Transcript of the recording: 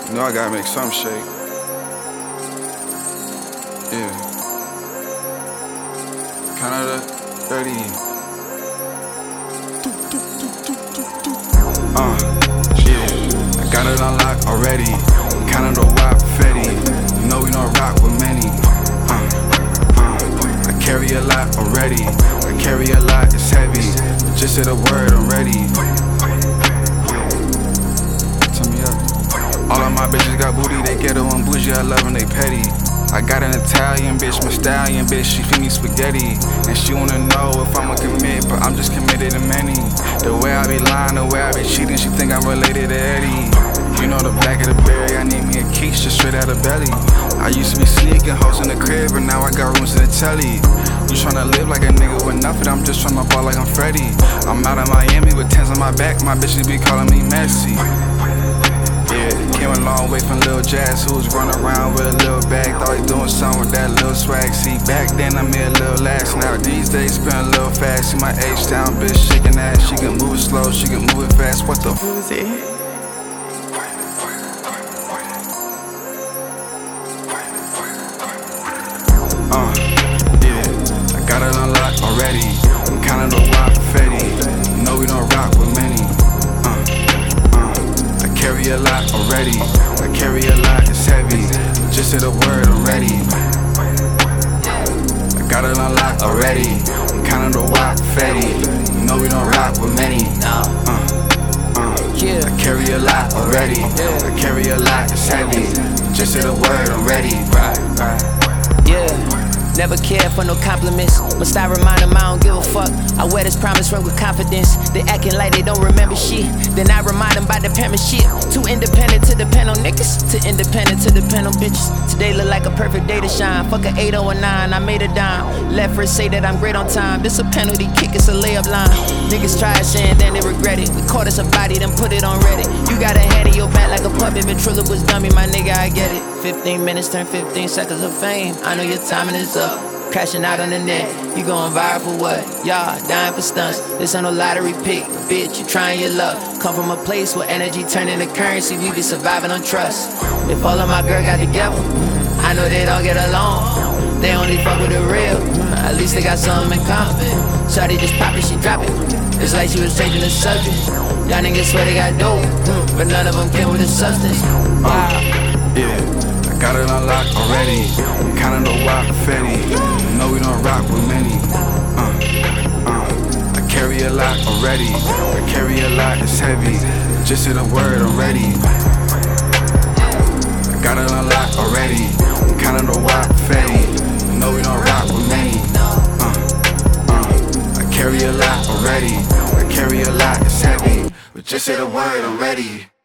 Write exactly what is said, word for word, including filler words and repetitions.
You know I gotta make some shake. Yeah. Canada thirty. Uh, yeah. I got it unlocked already. Canada wide Fetty. You know we don't rock with many. Uh, uh, I carry a lot already. I carry a lot, it's heavy. Just say the word, I'm ready. All of my bitches got booty, they ghetto and bougie, I love them, they petty. I got an Italian bitch, my stallion bitch, she feed me spaghetti. And she wanna know if I'ma commit, but I'm just committed to many. The way I be lying, the way I be cheating, she think I'm related to Eddie. You know the back of the berry, I need me a quiche just straight out of belly. I used to be sneaking hoes in the crib, but now I got rooms in the telly. You tryna live like a nigga with nothing, I'm just tryna ball like I'm Freddy. I'm out of Miami with tens on my back, my bitches be calling me Messi. Yeah, came a long way from Lil Jazz, who was running around with a little bag. Thought he doing something with that little swag. See, back then I made a little lax. Now these days spin a little fast. See my H-Town bitch shaking ass. She can move it slow, she can move it fast. What the f*** is it? Uh, yeah, I got it unlocked already. I'm kinda the wild Fetty. You know we don't rock with many. I carry a lot already. I carry a lot, it's heavy. Just say the word, I'm ready. I got it unlocked already. I'm kinda the wild Fetty. You know we don't rock with many. Uh, uh, I carry a lot already. I carry a lot, it's heavy. Just say the word, I'm ready. Right, right. Yeah. Never cared for no compliments. Must I remind them I don't give a fuck? I wear this promise ring with confidence. They acting like they don't remember shit. Then I remind them about the penmanship. Too independent to depend on niggas. Too independent to depend on bitches. Today look like a perfect day to shine. Fuck a eight oh nine, I made a dime. Let first say that I'm great on time. This a penalty kick, it's a layup line. Niggas try saying, then they regret it. We caught us a body, then put it on Reddit. You got a head in your back like a puppet. Ventrilo was dummy, my nigga, I get it. fifteen minutes turn fifteen seconds of fame. I know your timing is up. Crashing out on the net, you going viral for what? Y'all dying for stunts, this ain't no lottery pick. Bitch, you trying your luck. Come from a place where energy turn into currency. We be surviving on trust. If all of my girl got together, I know they don't get along. They only fuck with the real, at least they got something in common. Shawty just pop it, she drop it. It's like she was changing the subject. Y'all niggas swear they got dope, but none of them came with the substance. Wow. Yeah. Got it unlocked already. I'm kinda the wild Fetty. You know we don't rock with many. Uh, uh, I carry a lot already. I carry a lot, it's heavy. Just say the word, I'm ready. I got it unlocked already. I'm kinda the wild Fetty. You know we don't rock with many. Uh, uh, I carry a lot already. I carry a lot, it's heavy. But just say the word, I'm ready.